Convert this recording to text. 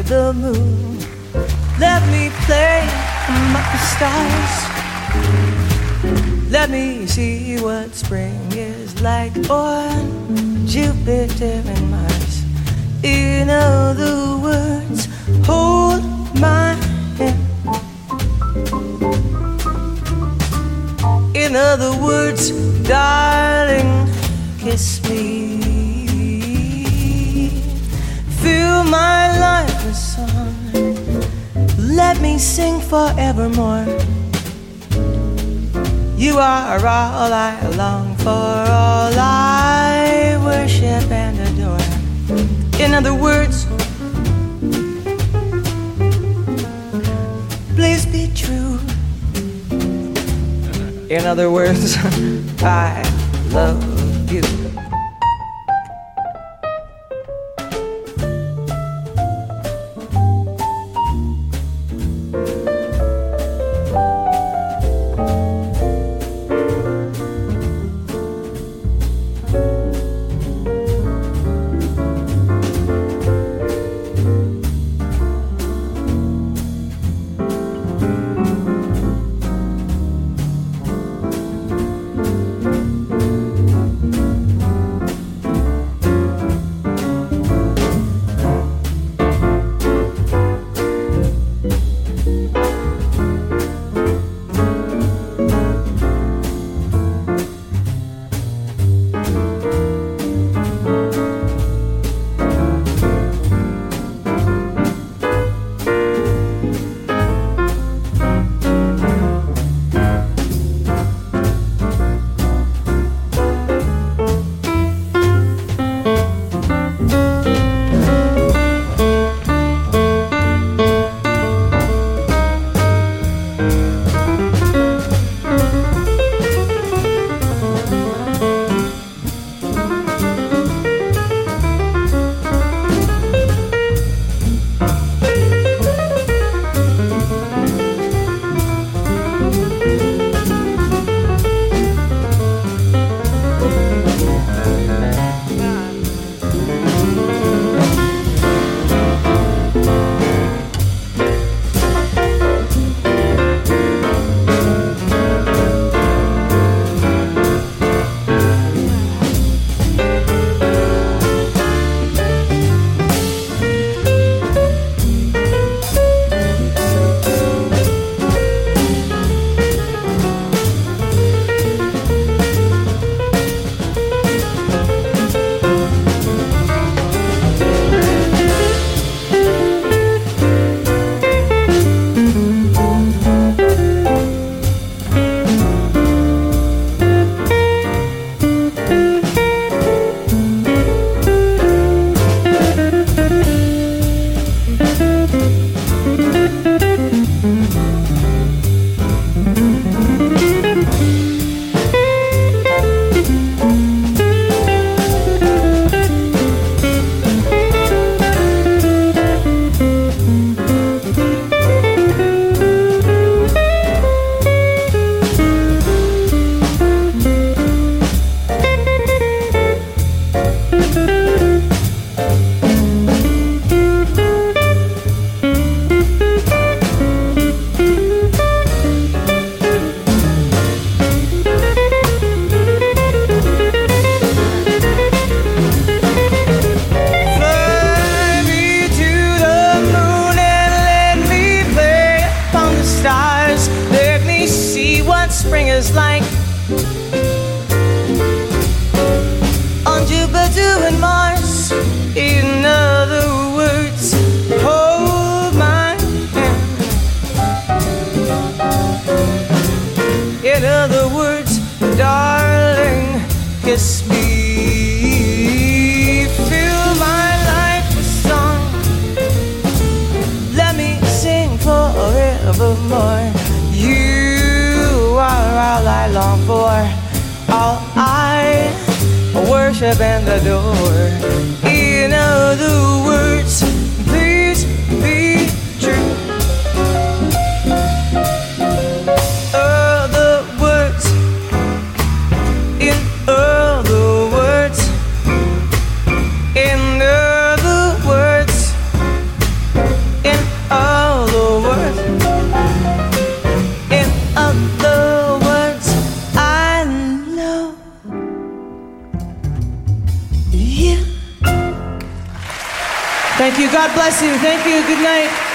the moon. Let me play among the stars. Let me see what spring is like on Jupiter and Mars. In other words, hold my hand. In other words, darling, kiss me. Fill my life with song. Let me sing forevermore. You are all I long for, all I worship and adore. In other words, please be true. In other words, I love you. And adore. In other words, please be true. Other words, in other words, in other words, Thank you. God bless you. Thank you. Good night.